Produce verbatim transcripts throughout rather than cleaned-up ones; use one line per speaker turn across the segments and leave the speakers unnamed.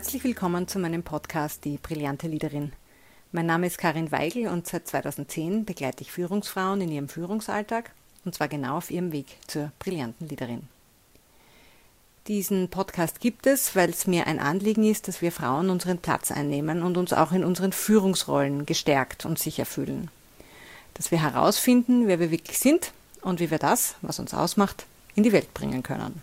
Herzlich willkommen zu meinem Podcast Die brillante Leaderin. Mein Name ist Karin Weigl und seit zweitausendzehn begleite ich Führungsfrauen in ihrem Führungsalltag und zwar genau auf ihrem Weg zur brillanten Leaderin. Diesen Podcast gibt es, weil es mir ein Anliegen ist, dass wir Frauen unseren Platz einnehmen und uns auch in unseren Führungsrollen gestärkt und sicher fühlen. Dass wir herausfinden, wer wir wirklich sind und wie wir das, was uns ausmacht, in die Welt bringen können.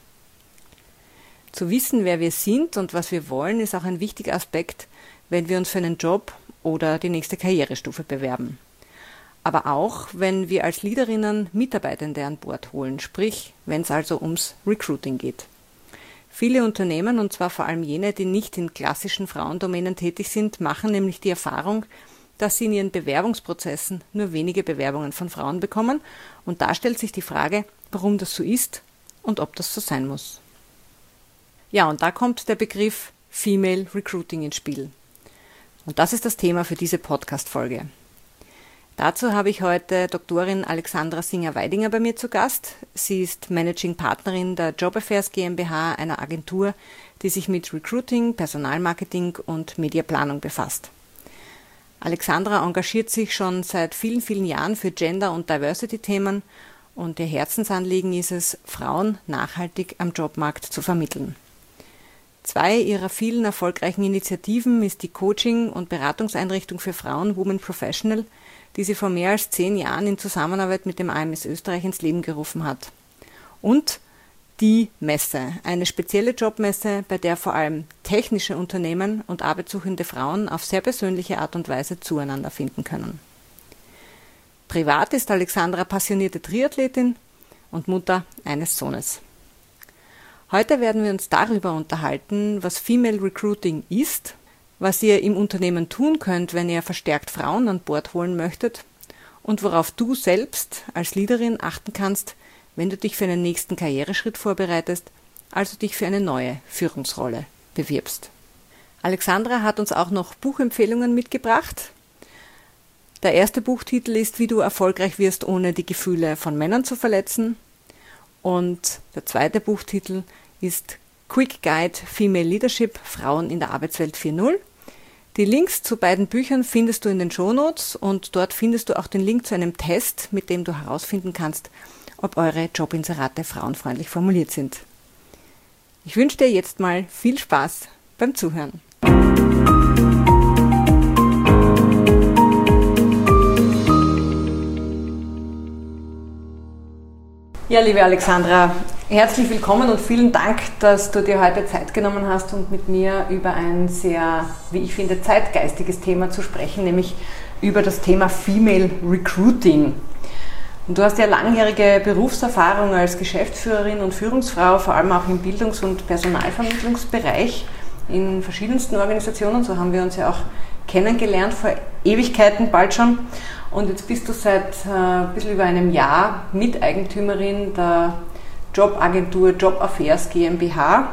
Zu wissen, wer wir sind und was wir wollen, ist auch ein wichtiger Aspekt, wenn wir uns für einen Job oder die nächste Karrierestufe bewerben. Aber auch, wenn wir als Leaderinnen Mitarbeitende an Bord holen, sprich, wenn es also ums Recruiting geht. Viele Unternehmen, und zwar vor allem jene, die nicht in klassischen Frauendomänen tätig sind, machen nämlich die Erfahrung, dass sie in ihren Bewerbungsprozessen nur wenige Bewerbungen von Frauen bekommen. Und da stellt sich die Frage, warum das so ist und ob das so sein muss. Ja, und da kommt der Begriff Female Recruiting ins Spiel. Und das ist das Thema für diese Podcast-Folge. Dazu habe ich heute Doktorin Alexandra Singer-Weidinger bei mir zu Gast. Sie ist Managing Partnerin der Job Affairs GmbH, einer Agentur, die sich mit Recruiting, Personalmarketing und Mediaplanung befasst. Alexandra engagiert sich schon seit vielen, vielen Jahren für Gender- und Diversity-Themen und ihr Herzensanliegen ist es, Frauen nachhaltig am Jobmarkt zu vermitteln. Zwei ihrer vielen erfolgreichen Initiativen ist die Coaching- und Beratungseinrichtung für Frauen Women Professional, die sie vor mehr als zehn Jahren in Zusammenarbeit mit dem A M S Österreich ins Leben gerufen hat. Und die Messe, eine spezielle Jobmesse, bei der vor allem technische Unternehmen und arbeitssuchende Frauen auf sehr persönliche Art und Weise zueinander finden können. Privat ist Alexandra passionierte Triathletin und Mutter eines Sohnes. Heute werden wir uns darüber unterhalten, was Female Recruiting ist, was ihr im Unternehmen tun könnt, wenn ihr verstärkt Frauen an Bord holen möchtet und worauf du selbst als Leaderin achten kannst, wenn du dich für einen nächsten Karriereschritt vorbereitest, also dich für eine neue Führungsrolle bewirbst. Alexandra hat uns auch noch Buchempfehlungen mitgebracht. Der erste Buchtitel ist Wie du erfolgreich wirst, ohne die Gefühle von Männern zu verletzen. Und der zweite Buchtitel ist Quick Guide Female Leadership, Frauen in der Arbeitswelt vier Punkt null. Die Links zu beiden Büchern findest du in den Shownotes und dort findest du auch den Link zu einem Test, mit dem du herausfinden kannst, ob eure Jobinserate frauenfreundlich formuliert sind. Ich wünsche dir jetzt mal viel Spaß beim Zuhören. Ja, liebe Alexandra, herzlich willkommen und vielen Dank, dass du dir heute Zeit genommen hast, um mit mir über ein sehr, wie ich finde, zeitgeistiges Thema zu sprechen, nämlich über das Thema Female Recruiting. Und du hast ja langjährige Berufserfahrung als Geschäftsführerin und Führungsfrau, vor allem auch im Bildungs- und Personalvermittlungsbereich in verschiedensten Organisationen. So haben wir uns ja auch kennengelernt, vor Ewigkeiten bald schon. Und jetzt bist du seit äh, ein bisschen über einem Jahr Miteigentümerin der Jobagentur Job Affairs GmbH.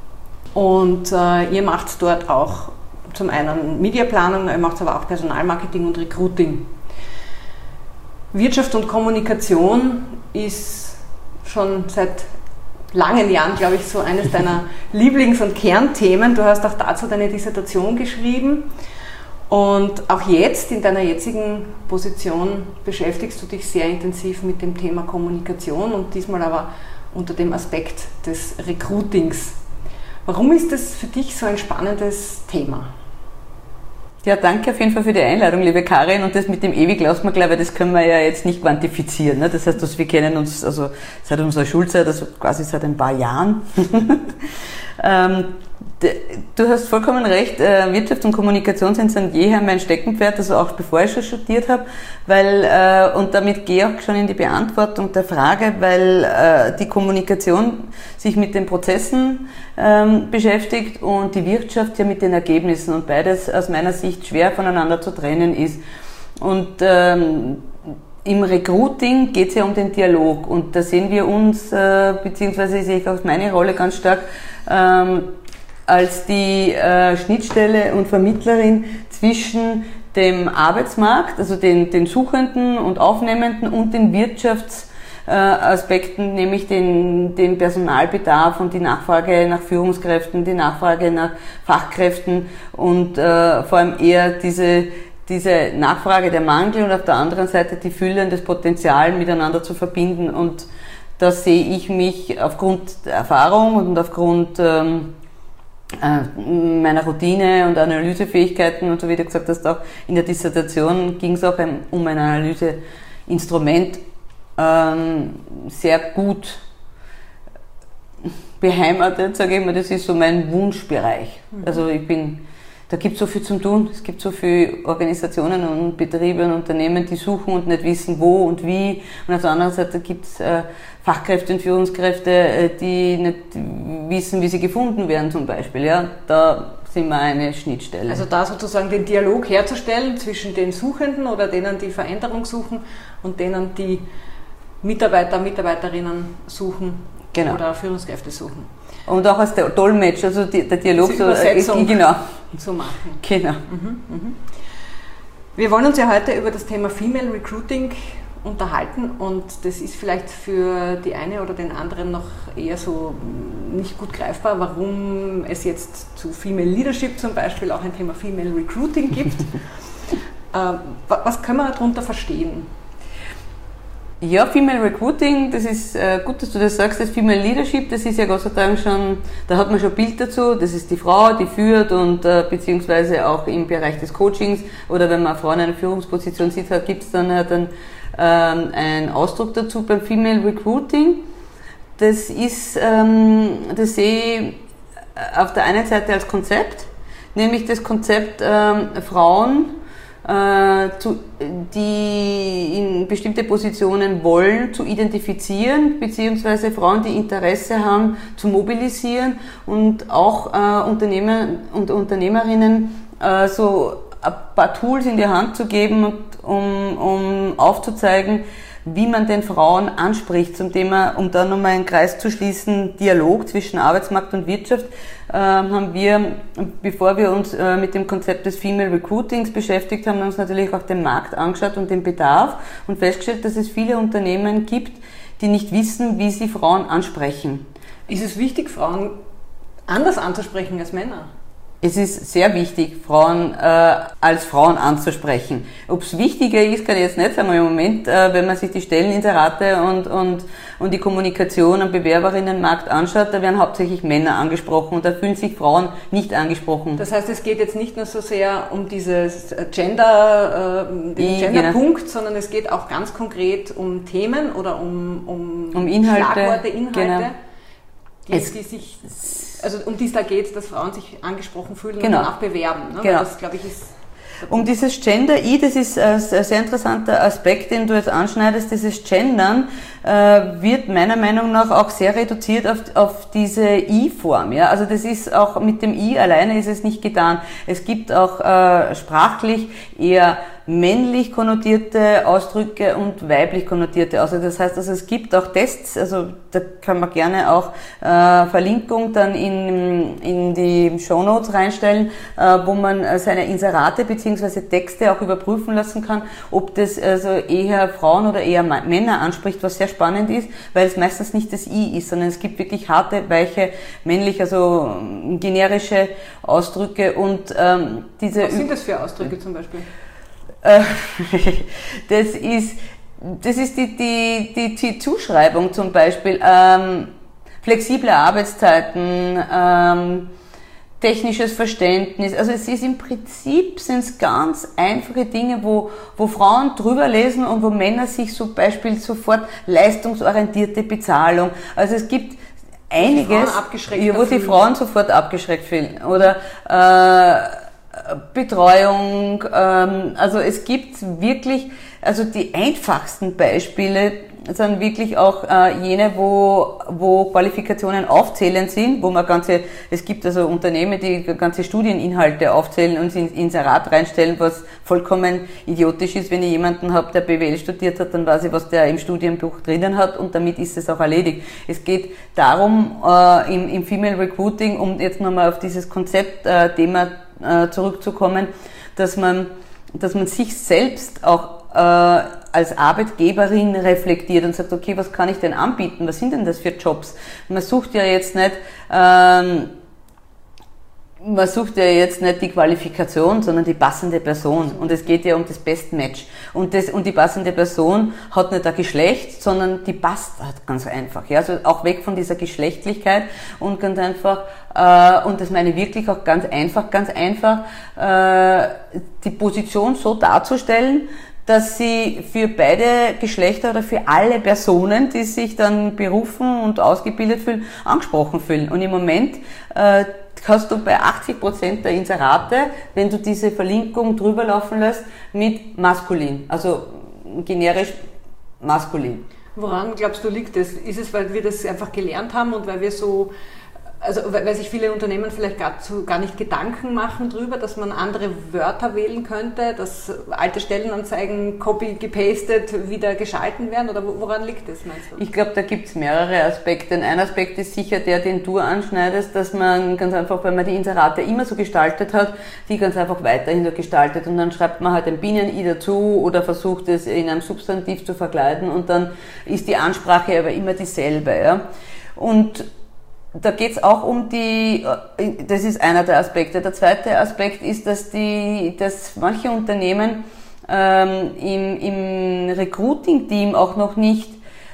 Und äh, ihr macht dort auch zum einen Mediaplanung, ihr macht aber auch Personalmarketing und Recruiting. Wirtschaft und Kommunikation ist schon seit langen Jahren, glaube ich, so eines deiner Lieblings- und Kernthemen. Du hast auch dazu deine Dissertation geschrieben. Und auch jetzt, in deiner jetzigen Position, beschäftigst du dich sehr intensiv mit dem Thema Kommunikation und diesmal aber unter dem Aspekt des Recruitings. Warum ist das für dich so ein spannendes Thema?
Ja, danke auf jeden Fall für die Einladung, liebe Karin. Und das mit dem ewig lassen wir, glaube ich, das können wir ja jetzt nicht quantifizieren. Ne? Das heißt, dass wir kennen uns also seit unserer Schulzeit, also quasi seit ein paar Jahren. ähm, Du hast vollkommen recht, Wirtschaft und Kommunikation sind seit jeher mein Steckenpferd, also auch bevor ich schon studiert habe, weil, und damit gehe ich auch schon in die Beantwortung der Frage, weil die Kommunikation sich mit den Prozessen beschäftigt und die Wirtschaft ja mit den Ergebnissen und beides aus meiner Sicht schwer voneinander zu trennen ist. Und ähm, im Recruiting geht es ja um den Dialog und da sehen wir uns, äh, beziehungsweise sehe ich auch meine Rolle ganz stark, ähm, als die äh, Schnittstelle und Vermittlerin zwischen dem Arbeitsmarkt, also den, den Suchenden und Aufnehmenden und den Wirtschafts- äh, Aspekten, nämlich den, den Personalbedarf und die Nachfrage nach Führungskräften, die Nachfrage nach Fachkräften und äh, vor allem eher diese diese Nachfrage, der Mangel und auf der anderen Seite die Fülle und das Potenzial miteinander zu verbinden. Und da sehe ich mich aufgrund der Erfahrung und aufgrund ähm, äh, meiner Routine und Analysefähigkeiten und so wie du gesagt hast, auch in der Dissertation ging es auch um ein Analyseinstrument, ähm, sehr gut beheimatet, sage ich mal, das ist so mein Wunschbereich. Mhm. Also ich bin Da gibt es so viel zum Tun. Es gibt so viele Organisationen und Betriebe und Unternehmen, die suchen und nicht wissen, wo und wie. Und auf der anderen Seite gibt es äh, Fachkräfte und Führungskräfte, äh, die nicht wissen, wie sie gefunden werden zum Beispiel. Ja, da sind wir eine Schnittstelle.
Also da sozusagen den Dialog herzustellen zwischen den Suchenden oder denen, die Veränderung suchen und denen, die Mitarbeiter, Mitarbeiterinnen suchen, genau, oder Führungskräfte suchen.
Und auch als der Dolmetsch, also die, der Dialog
so, Übersetzung
genau.
zu machen.
Genau.
Mhm, mhm. Wir wollen uns ja heute über das Thema Female Recruiting unterhalten und das ist vielleicht für die eine oder den anderen noch eher so nicht gut greifbar, warum es jetzt zu Female Leadership zum Beispiel auch ein Thema Female Recruiting gibt. äh, was können wir darunter verstehen?
Ja, Female Recruiting, das ist äh, gut, dass du das sagst, das Female Leadership, das ist ja Gott sei Dank schon, da hat man schon ein Bild dazu, das ist die Frau, die führt und äh, beziehungsweise auch im Bereich des Coachings oder wenn man eine Frau in einer Führungsposition sieht, gibt es dann, äh, dann äh, einen Ausdruck dazu beim Female Recruiting. Das ist, ähm, das sehe ich auf der einen Seite als Konzept, nämlich das Konzept ähm, Frauen, Zu, die in bestimmte Positionen wollen, zu identifizieren, beziehungsweise Frauen, die Interesse haben, zu mobilisieren und auch äh, Unternehmer und Unternehmerinnen äh, so ein paar Tools in die Hand zu geben, um, um aufzuzeigen, wie man den Frauen anspricht zum Thema, um da nochmal einen Kreis zu schließen, Dialog zwischen Arbeitsmarkt und Wirtschaft, äh, haben wir, bevor wir uns äh, mit dem Konzept des Female Recruitings beschäftigt haben, uns natürlich auch den Markt angeschaut und den Bedarf und festgestellt, dass es viele Unternehmen gibt, die nicht wissen, wie sie Frauen ansprechen.
Ist es wichtig, Frauen anders anzusprechen als Männer?
Es ist sehr wichtig, Frauen äh, als Frauen anzusprechen. Ob es wichtiger ist, kann ich jetzt nicht sagen, aber im Moment, äh, wenn man sich die Stelleninserate und, und, und die Kommunikation am Bewerberinnenmarkt anschaut, da werden hauptsächlich Männer angesprochen und da fühlen sich Frauen nicht angesprochen.
Das heißt, es geht jetzt nicht nur so sehr um dieses Gender, äh, den Gender-Punkt, genau, sondern es geht auch ganz konkret um Themen oder um, um,
um Inhalte,
Schlagworte, Inhalte,
genau,
die, die sich... Also um die es da geht, dass Frauen sich angesprochen fühlen,
genau,
und danach bewerben. Ne?
Genau.
Das, glaube ich, ist
um dieses Gender-I, das ist ein sehr interessanter Aspekt, den du jetzt anschneidest, dieses Gendern äh, wird meiner Meinung nach auch sehr reduziert auf, auf diese I-Form. Ja? Also das ist auch mit dem I alleine ist es nicht getan. Es gibt auch äh, sprachlich eher männlich konnotierte Ausdrücke und weiblich konnotierte Ausdrücke. Das heißt, also es gibt auch Tests, also da kann man gerne auch äh, Verlinkung dann in, in die Shownotes reinstellen, äh, wo man äh, seine Inserate bzw. Texte auch überprüfen lassen kann, ob das also eher Frauen oder eher Männer anspricht, was sehr spannend ist, weil es meistens nicht das I ist, sondern es gibt wirklich harte, weiche, männlich, also generische Ausdrücke und ähm, diese...
Was sind das für Ausdrücke zum Beispiel?
Das ist, das ist die, die, die, die Zuschreibung zum Beispiel, ähm, flexible Arbeitszeiten, ähm, technisches Verständnis. Also es ist im Prinzip sind es ganz einfache Dinge, wo, wo Frauen drüber lesen und wo Männer sich zum Beispiel sofort leistungsorientierte Bezahlung. Also es gibt einiges,
die
wo die Frauen sofort abgeschreckt fühlen. Oder äh, Betreuung, ähm, also es gibt wirklich, also die einfachsten Beispiele sind wirklich auch äh, jene, wo, wo Qualifikationen aufzählend sind, wo man ganze, es gibt also Unternehmen, die ganze Studieninhalte aufzählen und ins Inserat reinstellen, was vollkommen idiotisch ist. Wenn ich jemanden habe, der B W L studiert hat, dann weiß ich, was der im Studienbuch drinnen hat und damit ist es auch erledigt. Es geht darum, äh, im, im Female Recruiting, um jetzt nochmal auf dieses Konzept-Thema äh, zurückzukommen, dass man, dass man sich selbst auch äh, als Arbeitgeberin reflektiert und sagt, okay, was kann ich denn anbieten? Was sind denn das für Jobs? Man sucht ja jetzt nicht, ähm, man sucht ja jetzt nicht die Qualifikation, sondern die passende Person. Und es geht ja um das Best Match. Und das, und die passende Person hat nicht ein Geschlecht, sondern die passt halt ganz einfach. Ja, also auch weg von dieser Geschlechtlichkeit und ganz einfach, äh, und das meine ich wirklich auch ganz einfach, ganz einfach, äh, die Position so darzustellen, dass sie für beide Geschlechter oder für alle Personen, die sich dann berufen und ausgebildet fühlen, angesprochen fühlen. Und im Moment, äh, hast du bei achtzig Prozent der Inserate, wenn du diese Verlinkung drüber laufen lässt, mit maskulin, also generisch maskulin.
Woran glaubst du liegt das? Ist es, weil wir das einfach gelernt haben und weil wir so, also weil sich viele Unternehmen vielleicht gar, zu, gar nicht Gedanken machen drüber, dass man andere Wörter wählen könnte, dass alte Stellenanzeigen copy gepastet wieder geschalten werden, oder woran liegt das, meinst du?
Ich glaube, da gibt's mehrere Aspekte. Ein Aspekt ist sicher der, den du anschneidest, dass man ganz einfach, wenn man die Inserate immer so gestaltet hat, die ganz einfach weiterhin so gestaltet und dann schreibt man halt ein Binnen-I dazu oder versucht es in einem Substantiv zu verkleiden und dann ist die Ansprache aber immer dieselbe. Ja? Und da geht's auch um die, das ist einer der Aspekte. Der zweite Aspekt ist, dass die, dass manche Unternehmen ähm, im, im Recruiting-Team auch noch nicht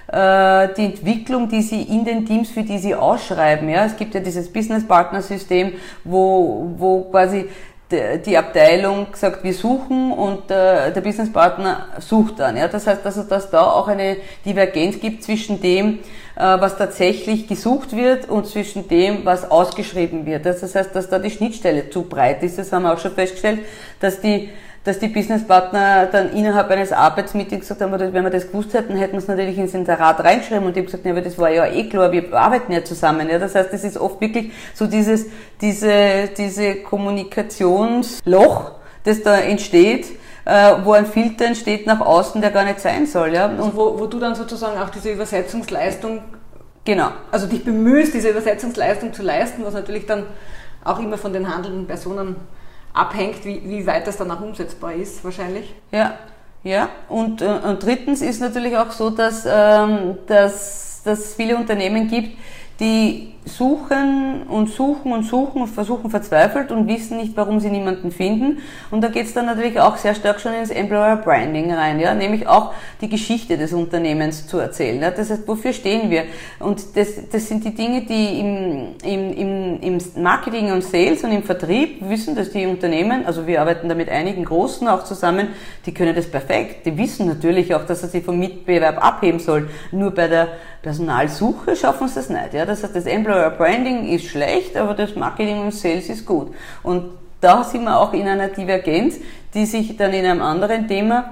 äh, die Entwicklung, die sie in den Teams, für die sie ausschreiben, ja, es gibt ja dieses Business-Partner-System, wo, wo quasi die Abteilung sagt, wir suchen und äh, der Businesspartner sucht dann. Ja, das heißt, also, dass da auch eine Divergenz gibt zwischen dem, äh, was tatsächlich gesucht wird und zwischen dem, was ausgeschrieben wird. Das heißt, dass da die Schnittstelle zu breit ist. Das haben wir auch schon festgestellt, dass die dass die Businesspartner dann innerhalb eines Arbeitsmeetings gesagt haben, wenn wir das gewusst hätten, hätten wir es natürlich ins Inserat reingeschrieben und die haben gesagt, ja, aber das war ja eh klar, wir arbeiten ja zusammen. Ja, das heißt, das ist oft wirklich so dieses, diese, diese Kommunikationsloch, das da entsteht, äh, wo ein Filter entsteht nach außen, der gar nicht sein soll. Ja. Und
also wo, wo du dann sozusagen auch diese Übersetzungsleistung,
genau,
also dich bemühst, diese Übersetzungsleistung zu leisten, was natürlich dann auch immer von den handelnden Personen abhängt, wie, wie weit das dann auch umsetzbar ist, wahrscheinlich.
Ja, ja. Und, und drittens ist natürlich auch so, dass ähm, dass dass viele Unternehmen gibt, die suchen und suchen und suchen und versuchen verzweifelt und wissen nicht, warum sie niemanden finden. Und da geht's dann natürlich auch sehr stark schon ins Employer Branding rein, ja, nämlich auch die Geschichte des Unternehmens zu erzählen. Ja? Das heißt, wofür stehen wir? Und das, das sind die Dinge, die im, im, im, im Marketing und Sales und im Vertrieb wissen, dass die Unternehmen, also wir arbeiten da mit einigen Großen auch zusammen, die können das perfekt. Die wissen natürlich auch, dass sie sich vom Mitbewerb abheben sollen. Nur bei der Personalsuche schaffen sie das nicht. Ja? Das heißt, das Employer Branding ist schlecht, aber das Marketing und Sales ist gut. Und da sind wir auch in einer Divergenz, die sich dann in einem anderen Thema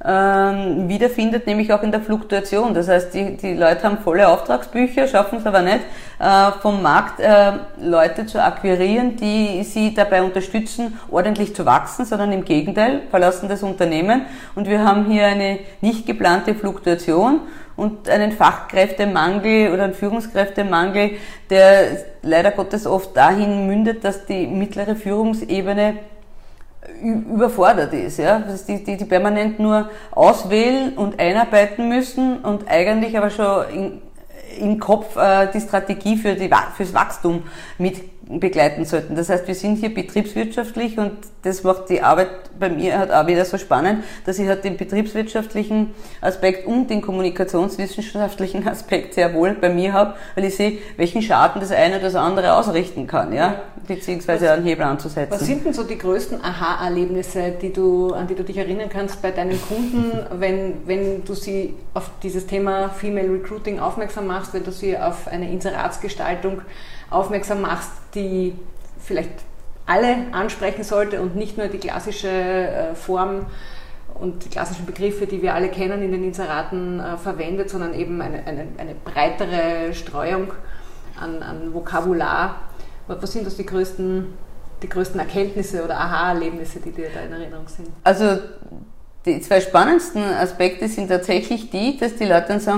ähm, wiederfindet, nämlich auch in der Fluktuation. Das heißt, die, die Leute haben volle Auftragsbücher, schaffen es aber nicht, äh, vom Markt äh, Leute zu akquirieren, die sie dabei unterstützen, ordentlich zu wachsen, sondern im Gegenteil, verlassen das Unternehmen. Und wir haben hier eine nicht geplante Fluktuation und einen Fachkräftemangel oder einen Führungskräftemangel, der leider Gottes oft dahin mündet, dass die mittlere Führungsebene überfordert ist, ja, dass die, die, die permanent nur auswählen und einarbeiten müssen und eigentlich aber schon in, im Kopf äh, die Strategie für die, fürs Wachstum mit begleiten sollten. Das heißt, wir sind hier betriebswirtschaftlich und das macht die Arbeit bei mir halt auch wieder so spannend, dass ich halt den betriebswirtschaftlichen Aspekt und den kommunikationswissenschaftlichen Aspekt sehr wohl bei mir habe, weil ich sehe, welchen Schaden das eine oder das andere ausrichten kann, ja, beziehungsweise einen Hebel anzusetzen.
Was sind denn so die größten Aha-Erlebnisse, die du, an die du dich erinnern kannst bei deinen Kunden, wenn, wenn du sie auf dieses Thema Female Recruiting aufmerksam machst, wenn du sie auf eine Inseratsgestaltung aufmerksam machst, die vielleicht alle ansprechen sollte und nicht nur die klassische äh, Form und die klassischen Begriffe, die wir alle kennen in den Inseraten äh, verwendet, sondern eben eine, eine, eine breitere Streuung an, an Vokabular. Was sind das die größten, die größten Erkenntnisse oder Aha-Erlebnisse, die dir da in Erinnerung sind?
Also die zwei spannendsten Aspekte sind tatsächlich die, dass die Leute dann sagen,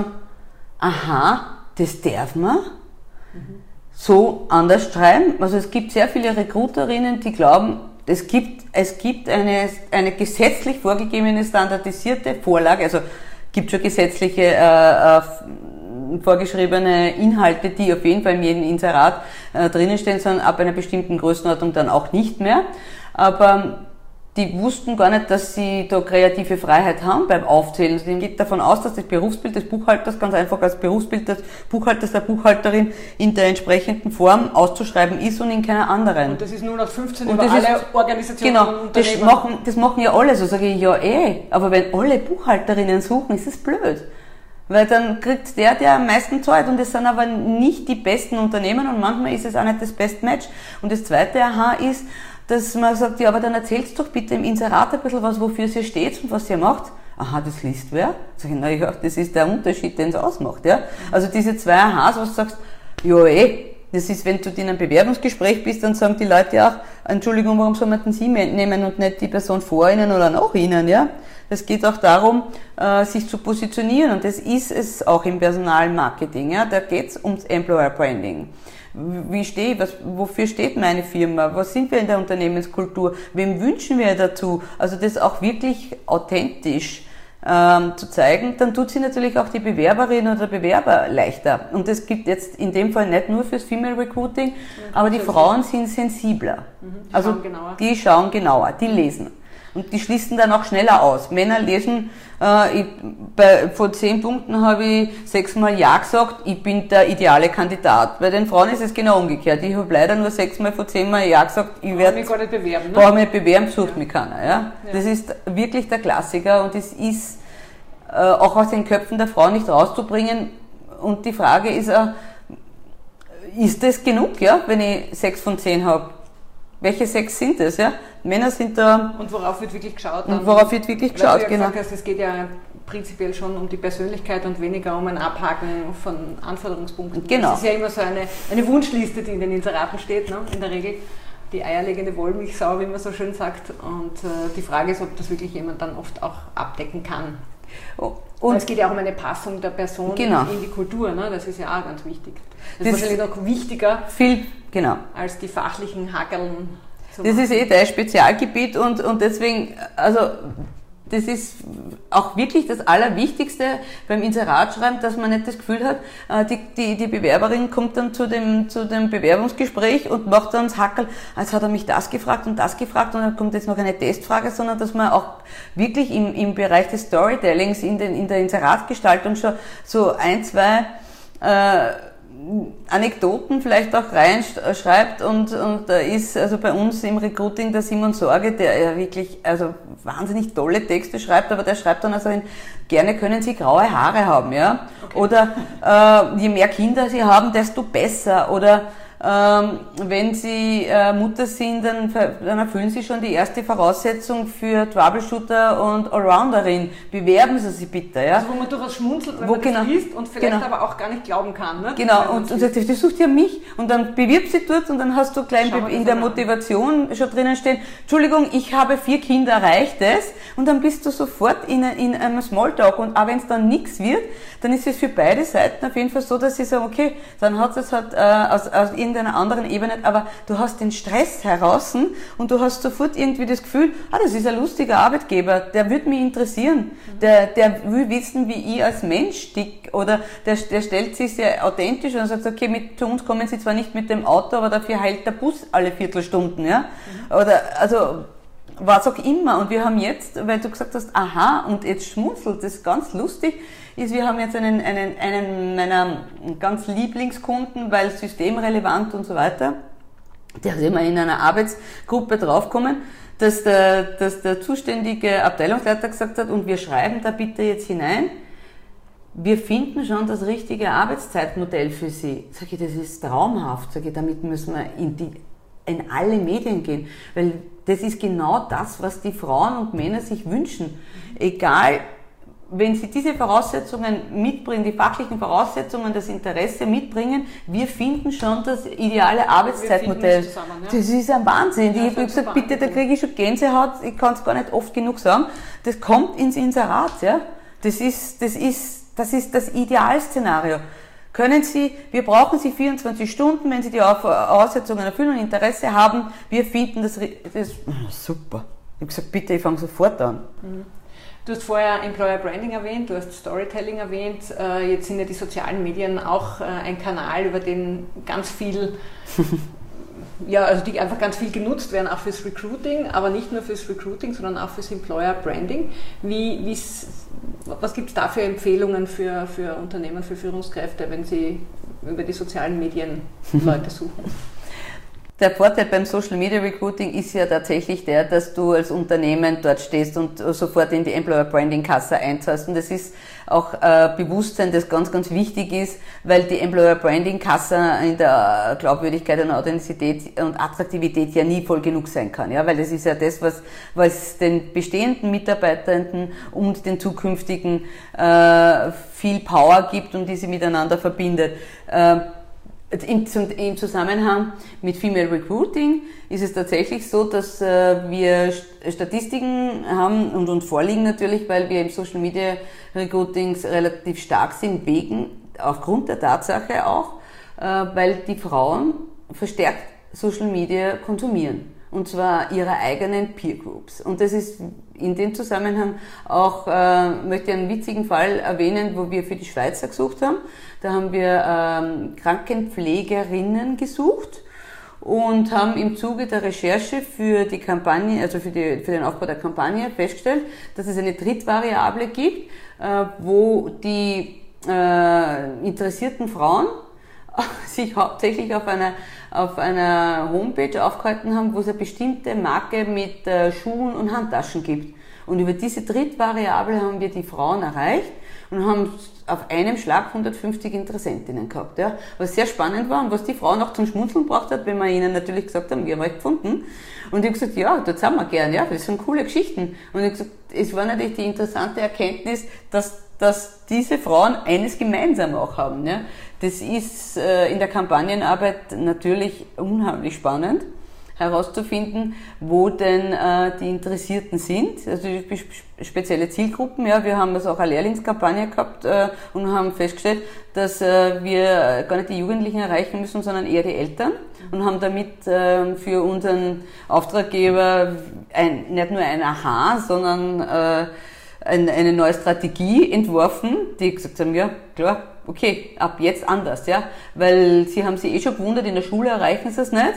aha, das darf man? Mhm. So anders schreiben. Also es gibt sehr viele Recruiterinnen, die glauben, es gibt, es gibt eine, eine gesetzlich vorgegebene standardisierte Vorlage, also gibt schon gesetzliche äh, äh, vorgeschriebene Inhalte, die auf jeden Fall in jedem Inserat äh, drinnen stehen, sondern ab einer bestimmten Größenordnung dann auch nicht mehr. Aber die wussten gar nicht, dass sie da kreative Freiheit haben beim Aufzählen. Also man geht davon aus, dass das Berufsbild des Buchhalters ganz einfach als Berufsbild des Buchhalters, der Buchhalterin in der entsprechenden Form auszuschreiben ist und in keiner anderen.
Und das ist nur nach fünfzehn
und
über
das
alle
ist,
Organisationen
genau,
und
das machen, das machen ja alle. So sage ich, ja eh, aber wenn alle Buchhalterinnen suchen, ist es blöd. Weil dann kriegt der, der am meisten zahlt, und das sind aber nicht die besten Unternehmen und manchmal ist es auch nicht das Best Match. Und das zweite Aha ist, dass man sagt, ja, aber dann erzählst doch bitte im Inserat ein bisschen was, wofür ihr steht und was ihr macht. Aha, das liest wer? Sag ich, na ja, das ist der Unterschied, den es ausmacht, ja. Also diese zwei Ahas, was du sagst, ja eh, das ist, wenn du in einem Bewerbungsgespräch bist, dann sagen die Leute auch, Entschuldigung, warum soll man denn Sie nehmen und nicht die Person vor Ihnen oder nach Ihnen, ja. Es geht auch darum, äh, sich zu positionieren, und das ist es auch im Personalmarketing, ja. Da geht's ums Employer Branding. Wie stehe ich, was, wofür steht meine Firma? Was sind wir in der Unternehmenskultur? Wem wünschen wir dazu? Also das auch wirklich authentisch ähm, zu zeigen, dann tut sie natürlich auch die Bewerberin oder Bewerber leichter. Und das gilt jetzt in dem Fall nicht nur fürs Female Recruiting, ja, aber die Frauen sind sensibler. Mhm, die also schauen genauer. Die schauen genauer, die lesen. Und die schließen dann auch schneller aus. Männer lesen, äh, ich, bei, vor zehn Punkten habe ich sechsmal Ja gesagt, ich bin der ideale Kandidat. Bei den Frauen ist es genau umgekehrt. Ich habe leider nur sechsmal vor zehnmal Ja gesagt, ich werde
mich gar nicht bewerben. Ne?
Brauche mich nicht bewerben, sucht ja. mich keiner. Ja?
Ja.
Das ist wirklich der Klassiker, und es ist äh, auch aus den Köpfen der Frauen nicht rauszubringen. Und die Frage ist, äh, ist das genug, ja, wenn ich sechs von zehn habe? Welche sechs sind es, ja? Männer sind da.
Und worauf wird wirklich geschaut?
Und worauf wird wirklich geschaut,
weil du ja
genau.
gesagt hast, es geht ja prinzipiell schon um die Persönlichkeit und weniger um ein Abhaken von Anforderungspunkten.
Genau.
Das ist ja immer so eine, eine Wunschliste, die in den Inseraten steht, ne? In der Regel. Die eierlegende Wollmilchsau, wie man so schön sagt. Und äh, die Frage ist, ob das wirklich jemand dann oft auch abdecken kann.
Und
Weil es geht ja auch um eine Passung der Person
genau.
in die Kultur, ne? Das ist ja auch ganz wichtig. Das,
das
ist wahrscheinlich noch wichtiger
viel, genau.
als die fachlichen Hackeln.
Das ist eh dein Spezialgebiet, und, und deswegen, also das ist auch wirklich das Allerwichtigste beim Inseratschreiben, dass man nicht das Gefühl hat, die, die, die Bewerberin kommt dann zu dem, zu dem Bewerbungsgespräch und macht dann das Hackerl, als hat er mich das gefragt und das gefragt und dann kommt jetzt noch eine Testfrage, sondern dass man auch wirklich im, im Bereich des Storytellings, in, den, in der Inseratgestaltung schon so ein, zwei äh, Anekdoten vielleicht auch reinschreibt, und, und da ist also bei uns im Recruiting der Simon Sorge, der ja wirklich also wahnsinnig tolle Texte schreibt, aber der schreibt dann also in, gerne können Sie graue Haare haben, ja, okay. Oder äh, je mehr Kinder Sie haben, desto besser, oder ähm, wenn Sie äh, Mutter sind, dann, dann erfüllen Sie schon die erste Voraussetzung für Troubleshooter und Allrounderin. Bewerben Sie sich bitte, ja.
Also wo man durchaus schmunzelt, wenn
wo,
man
genau,
das liest und vielleicht
genau.
aber auch gar nicht glauben kann. Ne?
Genau, und, und sagt, das sucht ja mich, und dann bewirbt sie dort, und dann hast du gleich in der Motivation schon drinnen stehen, Entschuldigung, ich habe vier Kinder, reicht es? Und dann bist du sofort in, in einem Smalltalk, und auch wenn es dann nichts wird, dann ist es für beide Seiten auf jeden Fall so, dass sie sagen, okay, dann hat es halt äh, aus, aus irgendeiner anderen Ebene, aber du hast den Stress heraus und du hast sofort irgendwie das Gefühl, ah, das ist ein lustiger Arbeitgeber, der wird mich interessieren, der, der will wissen, wie ich als Mensch tick, oder der, der stellt sich sehr authentisch und sagt, okay, mit, zu uns kommen sie zwar nicht mit dem Auto, aber dafür heilt der Bus alle Viertelstunden, ja, mhm. Oder, also, was auch immer. Und wir haben jetzt, weil du gesagt hast, aha, und jetzt schmunzelt, das ist ganz lustig, ist, wir haben jetzt einen, einen, einen meiner ganz Lieblingskunden, weil systemrelevant und so weiter, der ist immer in einer Arbeitsgruppe draufgekommen, dass der, dass der zuständige Abteilungsleiter gesagt hat, und wir schreiben da bitte jetzt hinein, wir finden schon das richtige Arbeitszeitmodell für Sie. Sag ich, das ist traumhaft. Sag ich, damit müssen wir in, die, in alle Medien gehen, weil das ist genau das, was die Frauen und Männer sich wünschen. Egal, wenn sie diese Voraussetzungen mitbringen, die fachlichen Voraussetzungen, das Interesse mitbringen, wir finden schon das ideale Arbeitszeitmodell. Zusammen, ja? Das ist ein Wahnsinn. Ja, ich habe gesagt, bitte, da kriege ich schon Gänsehaut, ich kann es gar nicht oft genug sagen. Das kommt ins Inserat, ja. Das ist, das ist, das ist das Idealszenario. können Sie, wir brauchen Sie vierundzwanzig Stunden, wenn Sie die Voraussetzungen erfüllen und Interesse haben, wir finden das, das super. Ich habe gesagt, bitte, ich fange sofort an.
Mhm. Du hast vorher Employer Branding erwähnt, du hast Storytelling erwähnt. Jetzt sind ja die sozialen Medien auch ein Kanal, über den ganz viel, ja, also die einfach ganz viel genutzt werden, auch fürs Recruiting, aber nicht nur fürs Recruiting, sondern auch fürs Employer Branding. Wie, was gibt es da für Empfehlungen für, für Unternehmen, für Führungskräfte, wenn sie über die sozialen Medien Leute suchen?
Der Vorteil beim Social Media Recruiting ist ja tatsächlich der, dass du als Unternehmen dort stehst und sofort in die Employer Branding Kasse einzahlst. Und das ist auch äh, Bewusstsein, das ganz, ganz wichtig ist, weil die Employer Branding Kasse in der Glaubwürdigkeit und Authentizität und Attraktivität ja nie voll genug sein kann. Ja, weil das ist ja das, was, was den bestehenden Mitarbeitenden und den zukünftigen äh, viel Power gibt und die sie miteinander verbindet. Äh, Im Zusammenhang mit Female Recruiting ist es tatsächlich so, dass wir Statistiken haben und uns vorliegen natürlich, weil wir im Social Media Recruitings relativ stark sind, wegen, aufgrund der Tatsache auch, weil die Frauen verstärkt Social Media konsumieren. Und zwar ihre eigenen Peer Groups. Und das ist in dem Zusammenhang auch, äh, möchte ich einen witzigen Fall erwähnen, wo wir für die Schweizer gesucht haben. Da haben wir ähm, Krankenpflegerinnen gesucht und haben im Zuge der Recherche für die Kampagne, also für, die, für den Aufbau der Kampagne festgestellt, dass es eine Drittvariable gibt, äh, wo die äh, interessierten Frauen sich hauptsächlich auf einer, auf einer Homepage aufgehalten haben, wo es eine bestimmte Marke mit äh, Schuhen und Handtaschen gibt. Und über diese Drittvariable haben wir die Frauen erreicht und haben auf einem Schlag hundertfünfzig Interessentinnen gehabt, ja. Was sehr spannend war und was die Frauen auch zum Schmunzeln gebracht hat, wenn wir ihnen natürlich gesagt haben, wir haben euch gefunden. Und ich habe gesagt, ja, das haben wir gern, ja, das sind coole Geschichten. Und ich habe gesagt, es war natürlich die interessante Erkenntnis, dass dass diese Frauen eines gemeinsam auch haben. Ja. Das ist äh, in der Kampagnenarbeit natürlich unheimlich spannend, herauszufinden, wo denn äh, die Interessierten sind, also die spezielle Zielgruppen. Ja, wir haben also auch eine Lehrlingskampagne gehabt äh, und haben festgestellt, dass äh, wir gar nicht die Jugendlichen erreichen müssen, sondern eher die Eltern und haben damit äh, für unseren Auftraggeber ein, nicht nur ein Aha, sondern äh, eine neue Strategie entworfen, die gesagt haben, ja, klar, okay, ab jetzt anders, ja, weil sie haben sich eh schon gewundert, in der Schule erreichen sie es nicht,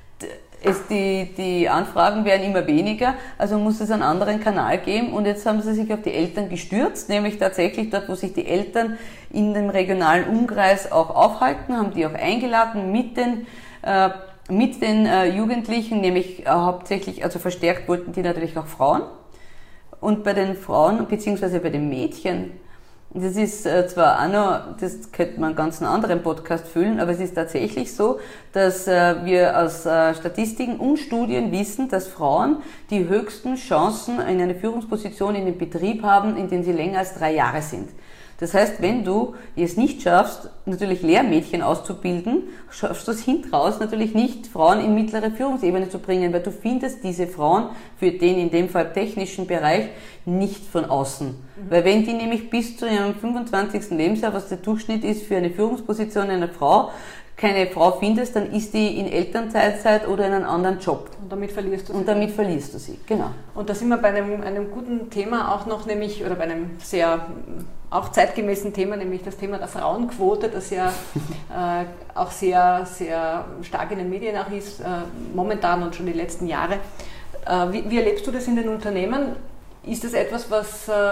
es, die, die Anfragen werden immer weniger, also muss es einen anderen Kanal geben und jetzt haben sie sich auf die Eltern gestürzt, nämlich tatsächlich dort, wo sich die Eltern in dem regionalen Umkreis auch aufhalten, haben die auch eingeladen mit den äh, mit den äh, Jugendlichen, nämlich äh, hauptsächlich, also verstärkt wollten die natürlich auch Frauen. Und bei den Frauen, beziehungsweise bei den Mädchen, das ist äh, zwar auch noch, das könnte man einen ganz anderen Podcast füllen, aber es ist tatsächlich so, dass äh, wir aus äh, Statistiken und Studien wissen, dass Frauen die höchsten Chancen in eine Führungsposition in den Betrieb haben, in dem sie länger als drei Jahre sind. Das heißt, wenn du es nicht schaffst, natürlich Lehrmädchen auszubilden, schaffst du es hinten raus natürlich nicht, Frauen in mittlere Führungsebene zu bringen, weil du findest diese Frauen für den in dem Fall technischen Bereich nicht von außen. Mhm. Weil wenn die nämlich bis zu ihrem fünfundzwanzigsten Lebensjahr, was der Durchschnitt ist für eine Führungsposition einer Frau, keine Frau findest, dann ist die in Elternzeit oder in einem anderen Job.
Und damit verlierst du sie.
Und damit verlierst du sie, genau.
Und da sind wir bei einem, einem guten Thema auch noch, nämlich, oder bei einem sehr auch zeitgemäßen Thema, nämlich das Thema der Frauenquote, das ja äh, auch sehr, sehr stark in den Medien auch ist, äh, momentan und schon die letzten Jahre. Äh, wie, wie erlebst du das in den Unternehmen? Ist das etwas, was äh,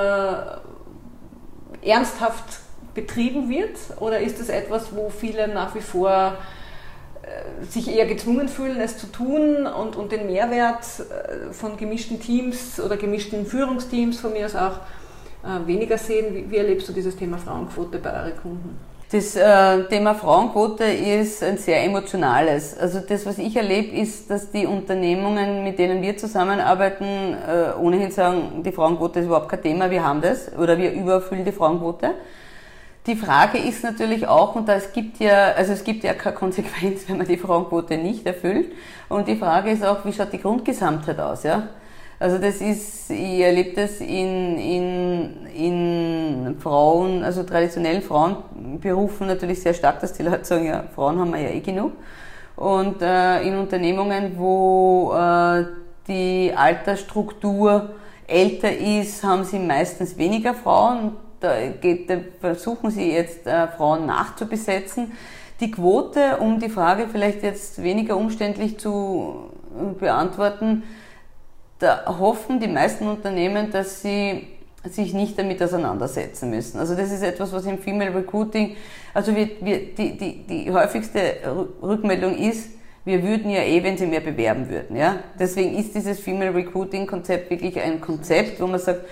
ernsthaft betrieben wird, oder ist es etwas, wo viele nach wie vor äh, sich eher gezwungen fühlen, es zu tun und, und den Mehrwert äh, von gemischten Teams oder gemischten Führungsteams von mir aus auch äh, weniger sehen? Wie, wie erlebst du dieses Thema Frauenquote bei euren Kunden?
Das äh, Thema Frauenquote ist ein sehr emotionales. Also das, was ich erlebe, ist, dass die Unternehmungen, mit denen wir zusammenarbeiten, äh, ohnehin sagen, die Frauenquote ist überhaupt kein Thema, wir haben das, oder wir übererfüllen die Frauenquote. Die Frage ist natürlich auch, und da es gibt ja, also es gibt ja keine Konsequenz, wenn man die Frauenquote nicht erfüllt. Und die Frage ist auch, wie schaut die Grundgesamtheit aus, ja? Also das ist, ich erlebe das in, in, in Frauen, also traditionellen Frauenberufen natürlich sehr stark, dass die Leute sagen, ja, Frauen haben wir ja eh genug. Und äh, in Unternehmungen, wo äh, die Altersstruktur älter ist, haben sie meistens weniger Frauen. Da, geht, da versuchen sie jetzt äh, Frauen nachzubesetzen. Die Quote, um die Frage vielleicht jetzt weniger umständlich zu beantworten, da hoffen die meisten Unternehmen, dass sie sich nicht damit auseinandersetzen müssen. Also das ist etwas, was im Female Recruiting, also wir, wir, die, die, die häufigste Rückmeldung ist, wir würden ja eh, wenn sie mehr bewerben würden. Ja? Deswegen ist dieses Female Recruiting Konzept wirklich ein Konzept, wo man sagt,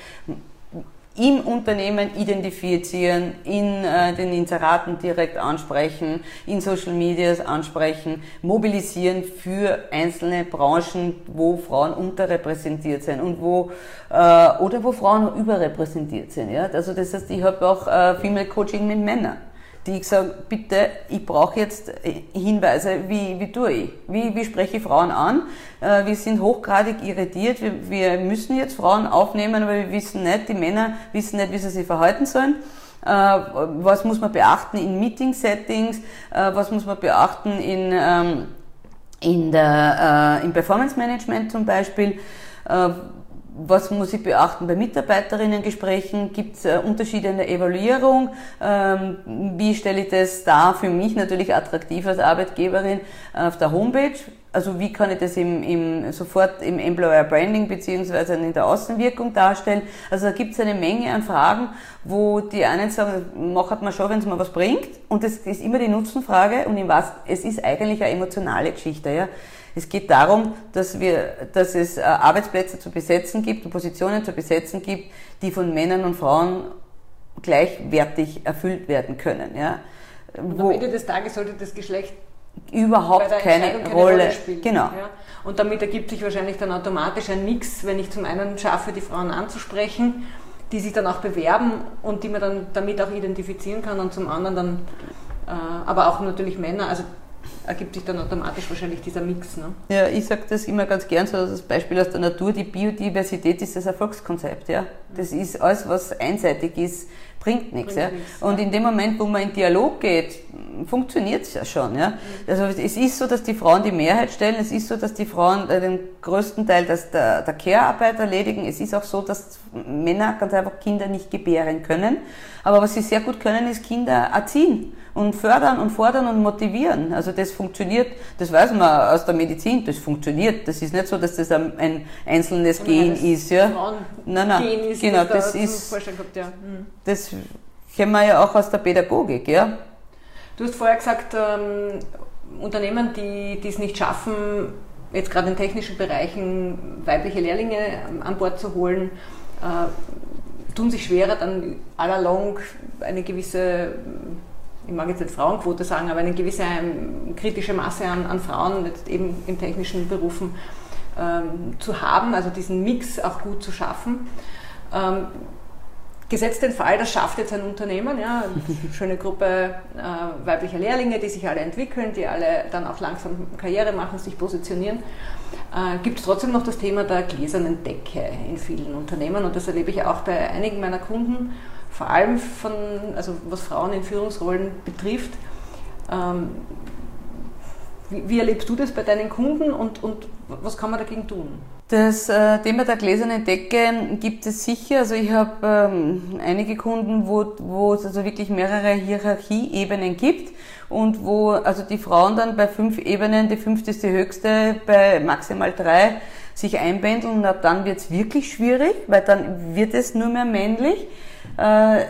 im Unternehmen identifizieren, in äh, den Inseraten direkt ansprechen, in Social Medias ansprechen, mobilisieren für einzelne Branchen, wo Frauen unterrepräsentiert sind und wo äh, oder wo Frauen überrepräsentiert sind. Ja? Also das heißt, ich habe auch äh, Female Coaching mit Männern, die ich sage, bitte, ich brauche jetzt Hinweise, wie, wie tue ich, wie, wie spreche ich Frauen an, äh, wir sind hochgradig irritiert, wir, wir müssen jetzt Frauen aufnehmen, aber wir wissen nicht, die Männer wissen nicht, wie sie sich verhalten sollen, äh, was muss man beachten in Meeting-Settings, äh, was muss man beachten in, ähm, in der, äh, im Performance-Management zum Beispiel, äh, was muss ich beachten bei Mitarbeiterinnengesprächen? Gibt es äh, Unterschiede in der Evaluierung? Ähm, wie stelle ich das dar für mich natürlich attraktiv als Arbeitgeberin äh, auf der Homepage? Also wie kann ich das im, im, sofort im Employer Branding beziehungsweise in der Außenwirkung darstellen? Also da gibt es eine Menge an Fragen, wo die einen sagen, macht man schon, wenn es mir was bringt. Und das ist immer die Nutzenfrage und in was, es ist eigentlich eine emotionale Geschichte, ja. Es geht darum, dass wir, dass es Arbeitsplätze zu besetzen gibt und Positionen zu besetzen gibt, die von Männern und Frauen gleichwertig erfüllt werden können. Ja.
Und am Ende des Tages sollte das Geschlecht
überhaupt keine, keine Rolle, Rolle spielen.
Genau. Ja. Und damit ergibt sich wahrscheinlich dann automatisch ein Mix, wenn ich zum einen schaffe, die Frauen anzusprechen, die sich dann auch bewerben und die man dann damit auch identifizieren kann und zum anderen dann, äh, aber auch natürlich Männer, also ergibt sich dann automatisch wahrscheinlich dieser Mix. Ne?
Ja, ich sage das immer ganz gern so als Beispiel aus der Natur, die Biodiversität ist das Erfolgskonzept. Ja? Das ist alles, was einseitig ist, bringt nichts. Bringt ja? nichts und ja. in dem Moment, wo man in Dialog geht, funktioniert es ja schon. Ja? Also es ist so, dass die Frauen die Mehrheit stellen, es ist so, dass die Frauen den größten Teil des, der, der Care-Arbeit erledigen, es ist auch so, dass Männer ganz einfach Kinder nicht gebären können, aber was sie sehr gut können, ist Kinder erziehen und fördern und fordern und motivieren. Also das funktioniert, das weiß man aus der Medizin, das funktioniert. Das ist nicht so, dass das ein, ein einzelnes Gen ist. Ja. Nein, nein, Gen ist, genau, das, da ist, gehabt, ja. hm. das kennen wir ja auch aus der Pädagogik. Ja.
Du hast vorher gesagt, ähm, Unternehmen, die es nicht schaffen, jetzt gerade in technischen Bereichen weibliche Lehrlinge an Bord zu holen, äh, tun sich schwerer, dann à la longue eine gewisse, ich mag jetzt nicht Frauenquote sagen, aber eine gewisse ähm, kritische Masse an, an Frauen, jetzt eben in technischen Berufen, ähm, zu haben, also diesen Mix auch gut zu schaffen. Ähm, gesetzt den Fall, das schafft jetzt ein Unternehmen, ja, eine schöne Gruppe äh, weiblicher Lehrlinge, die sich alle entwickeln, die alle dann auch langsam Karriere machen, sich positionieren. Äh, gibt es trotzdem noch das Thema der gläsernen Decke in vielen Unternehmen und das erlebe ich auch bei einigen meiner Kunden, vor allem von, also was Frauen in Führungsrollen betrifft. Ähm, wie, wie erlebst du das bei deinen Kunden und, und was kann man dagegen tun?
Das äh, Thema der gläsernen Decke gibt es sicher. Also ich habe ähm, einige Kunden, wo, wo es also wirklich mehrere Hierarchieebenen gibt und wo also die Frauen dann bei fünf Ebenen, die fünfte ist die höchste, bei maximal drei sich einpendeln und ab dann wird es wirklich schwierig, weil dann wird es nur mehr männlich. Äh,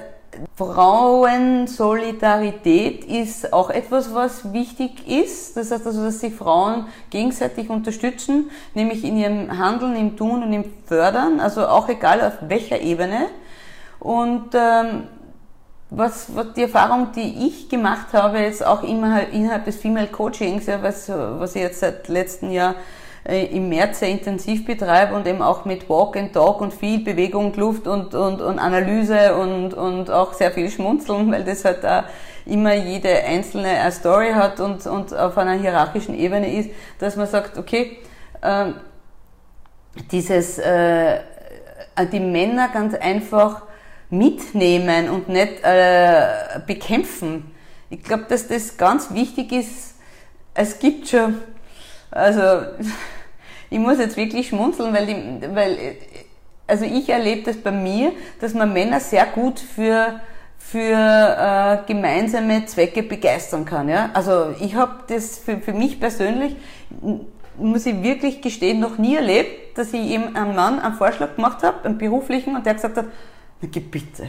Frauensolidarität ist auch etwas, was wichtig ist. Das heißt also, dass sich Frauen gegenseitig unterstützen, nämlich in ihrem Handeln, im Tun und im Fördern, also auch egal auf welcher Ebene. Und ähm, was, was die Erfahrung, die ich gemacht habe, jetzt auch immer innerhalb des Female Coachings, ja, was, was ich jetzt seit letztem Jahr im März sehr intensiv betreibe und eben auch mit Walk and Talk und viel Bewegung, Luft und, und, und Analyse und, und auch sehr viel Schmunzeln, weil das halt da immer jede einzelne eine Story hat und, und auf einer hierarchischen Ebene ist, dass man sagt, okay, äh, dieses, äh, die Männer ganz einfach mitnehmen und nicht äh, bekämpfen. Ich glaube, dass das ganz wichtig ist. Es gibt schon, also ich muss jetzt wirklich schmunzeln, weil, die, weil also ich erlebe das bei mir, dass man Männer sehr gut für für äh, gemeinsame Zwecke begeistern kann. Ja? Also ich habe das für, für mich persönlich, muss ich wirklich gestehen, noch nie erlebt, dass ich eben einem Mann einen Vorschlag gemacht habe, einen beruflichen, und der gesagt hat, na geh bitte,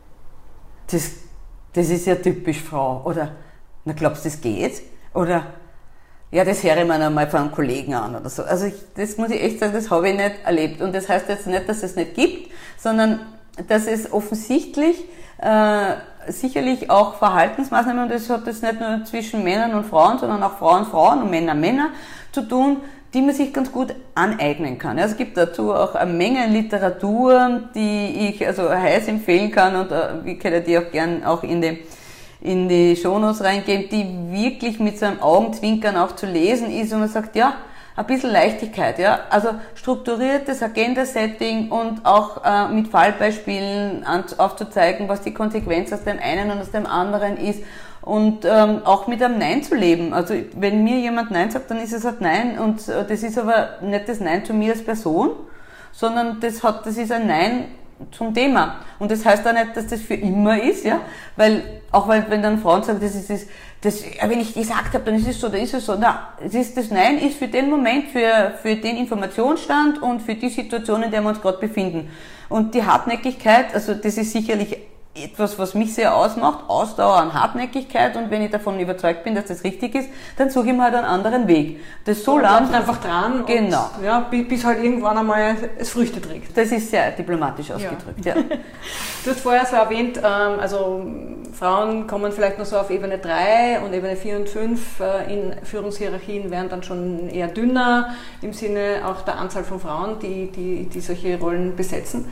das, das ist ja typisch Frau, oder na glaubst du, das geht? Oder ja, das höre ich mir einmal von einem Kollegen an oder so. Also ich, das muss ich echt sagen, das habe ich nicht erlebt. Und das heißt jetzt nicht, dass es nicht gibt, sondern dass es offensichtlich äh, sicherlich auch Verhaltensmaßnahmen, und das hat jetzt nicht nur zwischen Männern und Frauen, sondern auch Frauen, Frauen und Männer, Männer zu tun, die man sich ganz gut aneignen kann. Ja, es gibt dazu auch eine Menge Literatur, die ich also heiß empfehlen kann, und äh, ich kann die auch gern auch in die in die Shownotes reingeben, die wirklich mit so einem Augenzwinkern auch zu lesen ist, und man sagt, ja, ein bisschen Leichtigkeit, ja, also strukturiertes Agenda-Setting und auch äh, mit Fallbeispielen an, aufzuzeigen, was die Konsequenz aus dem einen und aus dem anderen ist, und ähm, auch mit einem Nein zu leben. Also wenn mir jemand Nein sagt, dann ist es halt Nein, und äh, das ist aber nicht das Nein zu mir als Person, sondern das hat, das ist ein Nein zum Thema. Und das heißt auch nicht, dass das für immer ist, ja, weil, auch weil, wenn dann Frauen sagen, das ist, das, das, wenn ich gesagt habe, dann ist es so, dann ist es so. Na, es ist, das Nein ist für den Moment, für, für den Informationsstand und für die Situation, in der wir uns gerade befinden. Und die Hartnäckigkeit, also das ist sicherlich etwas, was mich sehr ausmacht, Ausdauer und Hartnäckigkeit, und wenn ich davon überzeugt bin, dass das richtig ist, dann suche ich mir halt einen anderen Weg. Das so lang
einfach dran,
genau.
Und, ja, bis halt irgendwann einmal es Früchte trägt.
Das ist sehr diplomatisch ausgedrückt, ja. Ja.
Du hast vorher so erwähnt, also Frauen kommen vielleicht noch so auf Ebene drei und Ebene vier und fünf in Führungshierarchien werden dann schon eher dünner, im Sinne auch der Anzahl von Frauen, die, die, die solche Rollen besetzen.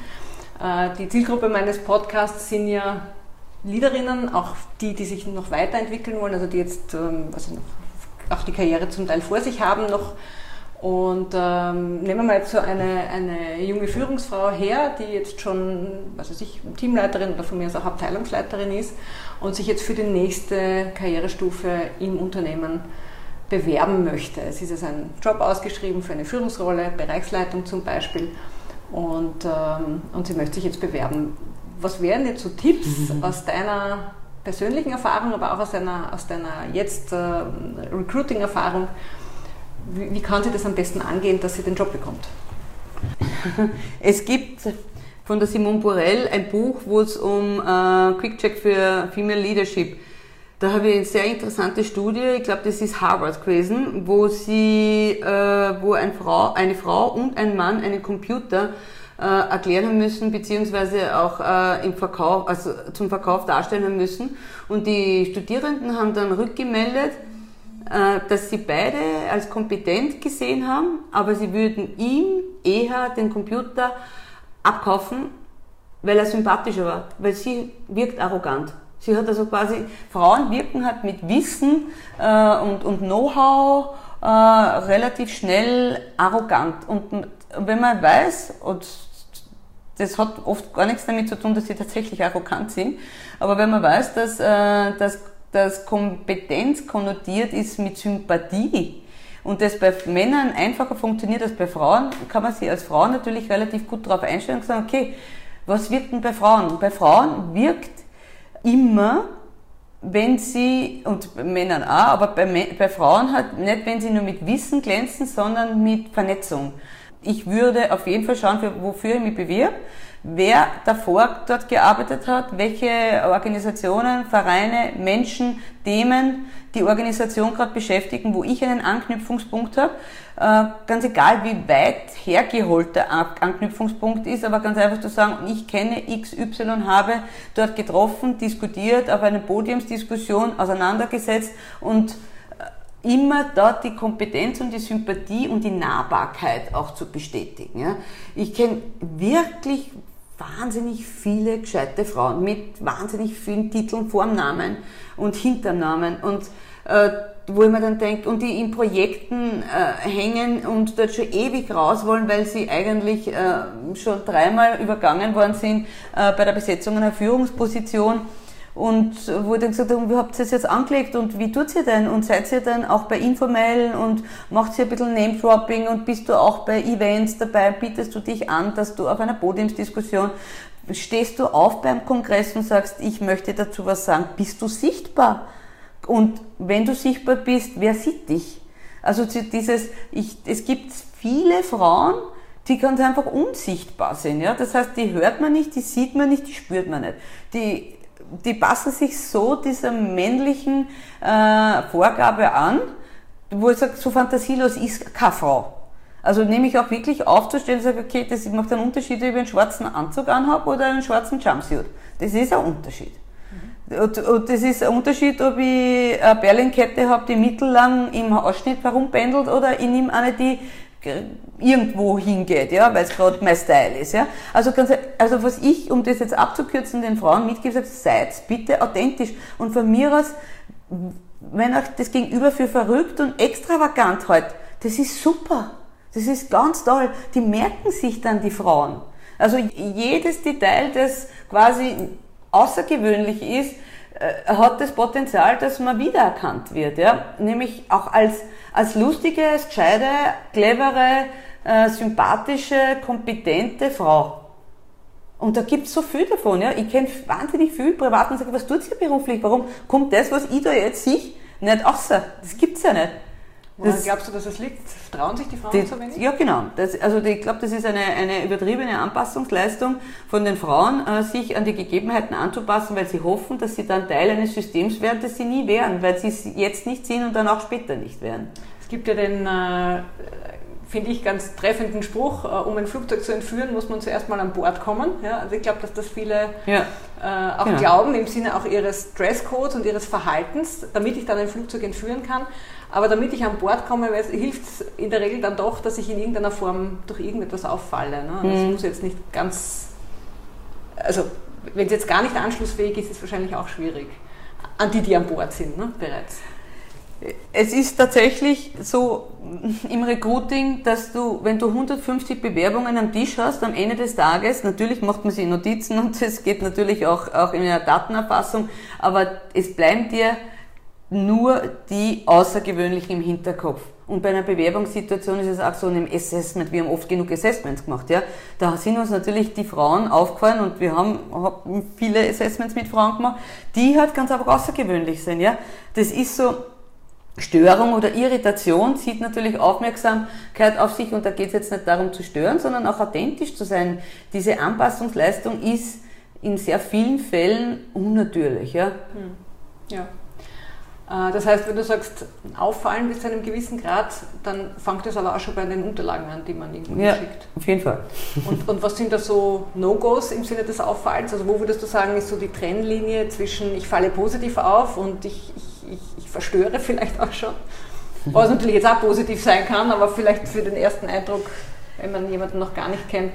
Die Zielgruppe meines Podcasts sind ja Leaderinnen, auch die, die sich noch weiterentwickeln wollen, also die jetzt also noch, auch die Karriere zum Teil vor sich haben noch. Und ähm, nehmen wir mal jetzt so eine, eine junge Führungsfrau her, die jetzt schon, was weiß ich, Teamleiterin oder von mir aus auch Abteilungsleiterin ist und sich jetzt für die nächste Karrierestufe im Unternehmen bewerben möchte. Es ist also ein Job ausgeschrieben für eine Führungsrolle, Bereichsleitung zum Beispiel. Und, ähm, und sie möchte sich jetzt bewerben. Was wären jetzt so Tipps mhm. aus deiner persönlichen Erfahrung, aber auch aus deiner, aus deiner jetzt äh, Recruiting-Erfahrung? Wie, wie kann sie das am besten angehen, dass sie den Job bekommt?
Es gibt von der Simone Borel ein Buch, wo es um äh, Quick Check für Female Leadership. Da habe ich eine sehr interessante Studie, ich glaube, das ist Harvard gewesen, wo sie, äh, wo eine Frau, eine Frau und ein Mann einen Computer äh, erklären haben müssen, beziehungsweise auch äh, im Verkauf, also zum Verkauf darstellen haben müssen. Und die Studierenden haben dann rückgemeldet, äh, dass sie beide als kompetent gesehen haben, aber sie würden ihm eher den Computer abkaufen, weil er sympathischer war, weil sie wirkt arrogant. Sie hat also quasi, Frauen wirken halt mit Wissen äh, und, und Know-how äh, relativ schnell arrogant. Und, und wenn man weiß, und das hat oft gar nichts damit zu tun, dass sie tatsächlich arrogant sind, aber wenn man weiß, dass, äh, dass, dass Kompetenz konnotiert ist mit Sympathie und das bei Männern einfacher funktioniert als bei Frauen, kann man sich als Frau natürlich relativ gut darauf einstellen und sagen, okay, was wirkt denn bei Frauen? Bei Frauen wirkt immer, wenn sie, und bei Männern auch, aber bei, bei Frauen halt nicht, wenn sie nur mit Wissen glänzen, sondern mit Vernetzung. Ich würde auf jeden Fall schauen, für, wofür ich mich bewirbe, wer davor dort gearbeitet hat, welche Organisationen, Vereine, Menschen, Themen die Organisation gerade beschäftigen, wo ich einen Anknüpfungspunkt habe. Äh, ganz egal, wie weit hergeholt der Anknüpfungspunkt ist, aber ganz einfach zu sagen, ich kenne X Y, habe dort getroffen, diskutiert, auf einer Podiumsdiskussion auseinandergesetzt und immer dort die Kompetenz und die Sympathie und die Nahbarkeit auch zu bestätigen. Ja. Ich kenne wirklich wahnsinnig viele gescheite Frauen mit wahnsinnig vielen Titeln vorm Namen und hinterm Namen und äh, wo ich mir dann denke, und die in Projekten äh, hängen und dort schon ewig raus wollen, weil sie eigentlich äh, schon dreimal übergangen worden sind äh, bei der Besetzung einer Führungsposition. Und wo ich dann gesagt habe, wie habt ihr das jetzt angelegt und wie tut ihr denn? Und seid ihr dann auch bei Informellen und macht ihr ein bisschen Name-Dropping und bist du auch bei Events dabei? Bietest du dich an, dass du auf einer Podiumsdiskussion, stehst du auf beim Kongress und sagst, ich möchte dazu was sagen? Bist du sichtbar? Und wenn du sichtbar bist, wer sieht dich? Also dieses, ich, es gibt viele Frauen, die ganz einfach unsichtbar sind. Ja? Das heißt, die hört man nicht, die sieht man nicht, die spürt man nicht. Die Die passen sich so dieser männlichen äh, Vorgabe an, wo ich sage, so fantasielos ist keine Frau. Also nehme ich auch wirklich aufzustellen und sage, okay, das macht einen Unterschied, ob ich einen schwarzen Anzug anhabe oder einen schwarzen Jumpsuit. Das ist ein Unterschied. Mhm. Und, und das ist ein Unterschied, ob ich eine Perlenkette habe, die mittellang im Ausschnitt herumpendelt, oder ich nehme eine, die irgendwo hingeht, ja, weil es gerade mein Style ist, ja. Also, ganz, also was ich, um das jetzt abzukürzen, den Frauen mitgebe, sage, seid bitte authentisch. Und von mir aus, wenn euch das Gegenüber für verrückt und extravagant hält, das ist super. Das ist ganz toll. Die merken sich dann, die Frauen. Also jedes Detail, das quasi außergewöhnlich ist, äh, hat das Potenzial, dass man wiedererkannt wird, ja. Nämlich auch als als lustige, als gescheite, clevere, äh, sympathische, kompetente Frau. Und da gibt's so viel davon. Ja. Ich kenne wahnsinnig viel privat und sage, was tut ihr beruflich? Warum kommt das, was ich da jetzt sehe, nicht außer? Das gibt's ja nicht.
Das, glaubst du, dass es liegt? Trauen sich die Frauen
die,
so wenig?
Ja, genau. Das, also die, ich glaube, das ist eine, eine übertriebene Anpassungsleistung von den Frauen, äh, sich an die Gegebenheiten anzupassen, weil sie hoffen, dass sie dann Teil eines Systems werden, das sie nie wären, weil sie es jetzt nicht sind und dann auch später nicht werden.
Es gibt ja den, äh, finde ich, ganz treffenden Spruch, äh, um ein Flugzeug zu entführen, muss man zuerst mal an Bord kommen. Ja, also ich glaube, dass das viele
ja.
äh, auch
genau.
glauben, im Sinne auch ihres Dresscodes und ihres Verhaltens, damit ich dann ein Flugzeug entführen kann. Aber damit ich an Bord komme, hilft es in der Regel dann doch, dass ich in irgendeiner Form durch irgendetwas auffalle. Ne? Das
mhm.
muss jetzt nicht ganz, also wenn es jetzt gar nicht anschlussfähig ist, ist es wahrscheinlich auch schwierig. An die, die an Bord sind, ne? Bereits.
Es ist tatsächlich so im Recruiting, dass du, wenn du hundertfünfzig Bewerbungen am Tisch hast, am Ende des Tages, natürlich macht man sich Notizen und es geht natürlich auch, auch in einer Datenerfassung, aber es bleiben dir nur die Außergewöhnlichen im Hinterkopf. Und bei einer Bewerbungssituation ist es auch so in einem Assessment, wir haben oft genug Assessments gemacht, ja. Da sind uns natürlich die Frauen aufgefallen und wir haben, haben viele Assessments mit Frauen gemacht, die halt ganz einfach außergewöhnlich sind, ja. Das ist so, Störung oder Irritation zieht natürlich Aufmerksamkeit auf sich und da geht es jetzt nicht darum zu stören, sondern auch authentisch zu sein. Diese Anpassungsleistung ist in sehr vielen Fällen unnatürlich, ja.
Hm. Ja. Das heißt, wenn du sagst, auffallen bis zu einem gewissen Grad, dann fängt das aber auch schon bei den Unterlagen an, die man irgendwo
ja,
schickt.
Auf jeden Fall.
Und, und was sind da so No-Gos im Sinne des Auffallens? Also wo würdest du sagen, ist so die Trennlinie zwischen ich falle positiv auf und ich, ich, ich, ich verstöre vielleicht auch schon? Was natürlich jetzt auch positiv sein kann, aber vielleicht für den ersten Eindruck, wenn man jemanden noch gar nicht kennt.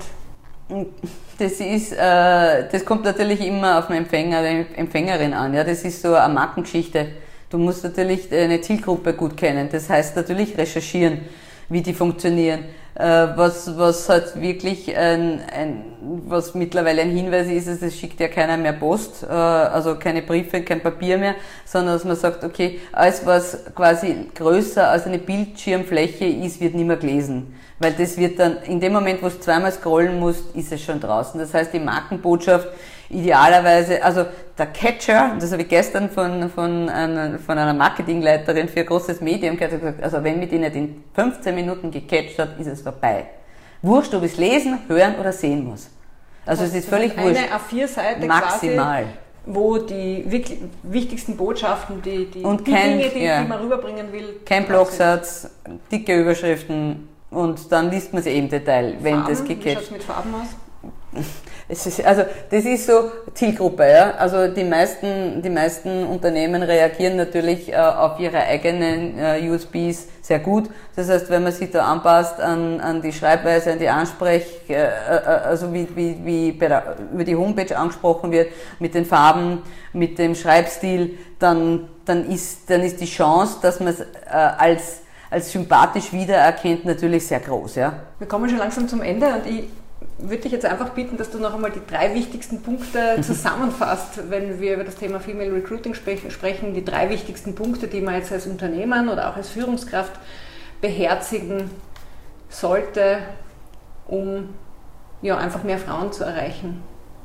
Das ist, äh, das kommt natürlich immer auf den Empfänger, die Empfängerin an. Ja, das ist so eine Markengeschichte. Du musst natürlich eine Zielgruppe gut kennen. Das heißt natürlich recherchieren, wie die funktionieren. Was, was halt wirklich ein, ein, was mittlerweile ein Hinweis ist, ist, es schickt ja keiner mehr Post, also keine Briefe, kein Papier mehr, sondern dass man sagt, okay, alles was quasi größer als eine Bildschirmfläche ist, wird nicht mehr gelesen. Weil das wird dann, in dem Moment, wo du zweimal scrollen musst, ist es schon draußen. Das heißt, die Markenbotschaft idealerweise, also der Catcher, das habe ich gestern von, von, einer, von einer Marketingleiterin für ein großes Medium gesagt, also wenn mit ihnen in fünfzehn Minuten gecatcht hat, ist es vorbei. Wurscht, ob ich es lesen, hören oder sehen muss. Also es ist völlig wurscht.
Eine A vier Seite
maximal.
Quasi, wo die wirklich wichtigsten Botschaften, die, die,
und
die
kein,
Dinge, die,
ja,
die man rüberbringen will.
Kein Blogsatz, dicke Überschriften und dann liest man sie eben im Detail, wenn
Farben,
das gecatcht.
Wie schaut es mit Farben aus?
Es ist, also das ist so Zielgruppe, ja. Also die meisten, die meisten Unternehmen reagieren natürlich äh, auf ihre eigenen äh, U S Bs sehr gut. Das heißt, wenn man sich da anpasst an, an die Schreibweise, an die Ansprech, äh, also wie, wie, wie bei der, über die Homepage angesprochen wird, mit den Farben, mit dem Schreibstil, dann, dann ist, dann ist die Chance, dass man es äh, als als sympathisch wiedererkennt, natürlich sehr groß, ja.
Wir kommen schon langsam zum Ende und ich würde dich jetzt einfach bitten, dass du noch einmal die drei wichtigsten Punkte zusammenfasst, wenn wir über das Thema Female Recruiting sprechen, die drei wichtigsten Punkte, die man jetzt als Unternehmen oder auch als Führungskraft beherzigen sollte, um ja, einfach mehr Frauen zu erreichen.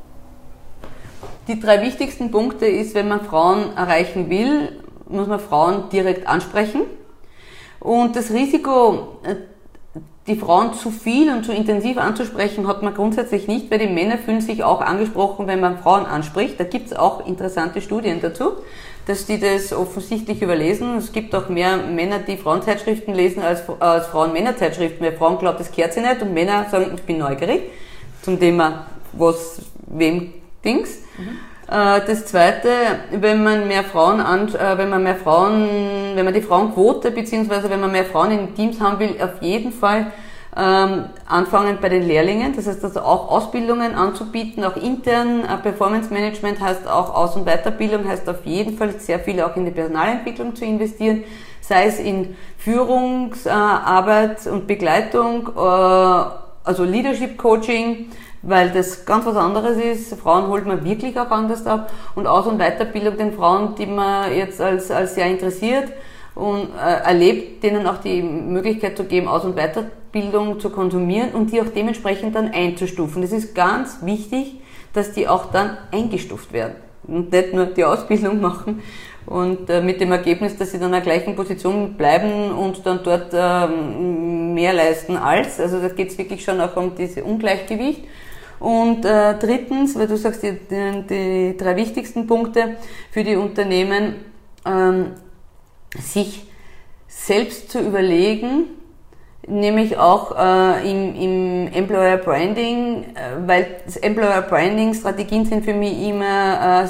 Die drei wichtigsten Punkte ist, wenn man Frauen erreichen will, muss man Frauen direkt ansprechen. Und das Risiko, die Frauen zu viel und zu intensiv anzusprechen, hat man grundsätzlich nicht, weil die Männer fühlen sich auch angesprochen, wenn man Frauen anspricht. Da gibt es auch interessante Studien dazu, dass die das offensichtlich überlesen. Es gibt auch mehr Männer, die Frauenzeitschriften lesen, als, als Frauen Männerzeitschriften, weil Frauen glauben, das kehrt sie nicht und Männer sagen, ich bin neugierig zum Thema, was, wem, Dings. Mhm. Das Zweite, wenn man mehr Frauen an, wenn man mehr Frauen, wenn man die Frauenquote beziehungsweise wenn man mehr Frauen in Teams haben will, auf jeden Fall ähm, anfangen bei den Lehrlingen. Das heißt also auch Ausbildungen anzubieten, auch intern. Performance Management heißt auch Aus- und Weiterbildung, heißt auf jeden Fall sehr viel auch in die Personalentwicklung zu investieren, sei es in Führungsarbeit und Begleitung, äh, also Leadership Coaching, weil das ganz was anderes ist. Frauen holt man wirklich auch anders ab und Aus- und Weiterbildung den Frauen, die man jetzt als, als sehr interessiert und äh, erlebt, denen auch die Möglichkeit zu geben, Aus- und Weiterbildung zu konsumieren und die auch dementsprechend dann einzustufen. Das ist ganz wichtig, dass die auch dann eingestuft werden und nicht nur die Ausbildung machen und äh, mit dem Ergebnis, dass sie dann in der gleichen Position bleiben und dann dort äh, mehr leisten als. Also da geht es wirklich schon auch um dieses Ungleichgewicht. Und äh, drittens, weil du sagst, die, die, die drei wichtigsten Punkte für die Unternehmen, ähm, sich selbst zu überlegen, nämlich auch äh, im, im Employer Branding, äh, weil das Employer Branding Strategien sind für mich immer äh,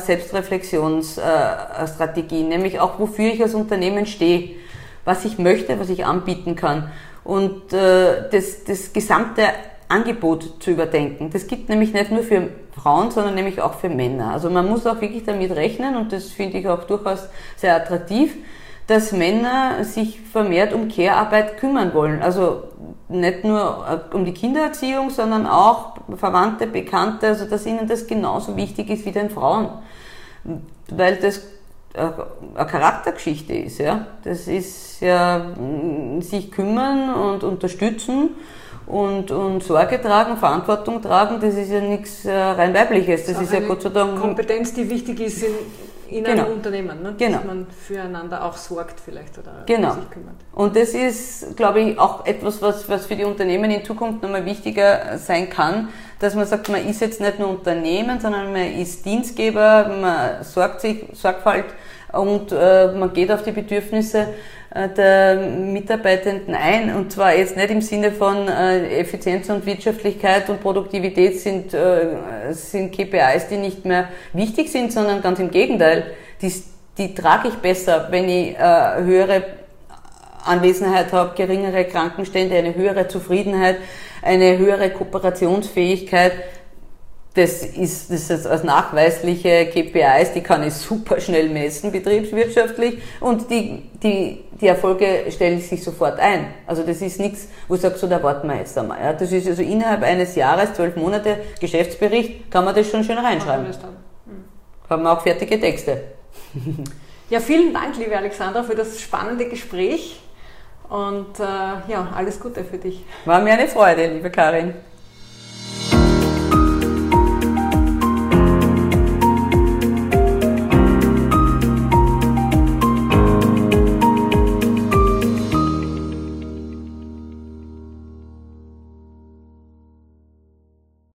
Selbstreflexionsstrategien, äh, nämlich auch wofür ich als Unternehmen stehe, was ich möchte, was ich anbieten kann und äh, das, das gesamte Angebot zu überdenken. Das gibt nämlich nicht nur für Frauen, sondern nämlich auch für Männer. Also man muss auch wirklich damit rechnen und das finde ich auch durchaus sehr attraktiv, dass Männer sich vermehrt um Care-Arbeit kümmern wollen. Also nicht nur um die Kindererziehung, sondern auch Verwandte, Bekannte, also dass ihnen das genauso wichtig ist wie den Frauen. Weil das eine Charaktergeschichte ist, ja. Das ist ja sich kümmern und unterstützen und, und Sorge tragen, Verantwortung tragen, das ist ja nichts äh, rein Weibliches. Das, das ist ja Gott sei Dank
Kompetenz, die wichtig ist in, in
genau.
einem Unternehmen, ne?
Genau.
Dass man füreinander auch sorgt vielleicht oder
genau.
sich kümmert.
Und das ist, glaube ich, auch etwas, was, was für die Unternehmen in Zukunft nochmal wichtiger sein kann, dass man sagt, man ist jetzt nicht nur Unternehmen, sondern man ist Dienstgeber, man sorgt sich, Sorgfalt und äh, man geht auf die Bedürfnisse der Mitarbeitenden ein und zwar jetzt nicht im Sinne von äh, Effizienz und Wirtschaftlichkeit und Produktivität sind, äh, sind K P Is, die nicht mehr wichtig sind, sondern ganz im Gegenteil, die, die trage ich besser, wenn ich äh, höhere Anwesenheit habe, geringere Krankenstände, eine höhere Zufriedenheit, eine höhere Kooperationsfähigkeit. Das ist, das ist als nachweisliche K P Is, die kann ich super schnell messen, betriebswirtschaftlich, und die, die, die Erfolge stellen sich sofort ein. Also das ist nichts, wo ich sage, so, da warten wir jetzt einmal. Ja, das ist also innerhalb eines Jahres, zwölf Monate Geschäftsbericht, kann man das schon schön reinschreiben. Haben wir auch fertige Texte.
Ja, vielen Dank, liebe Alexandra, für das spannende Gespräch und äh, ja, alles Gute für dich.
War mir eine Freude, liebe Karin.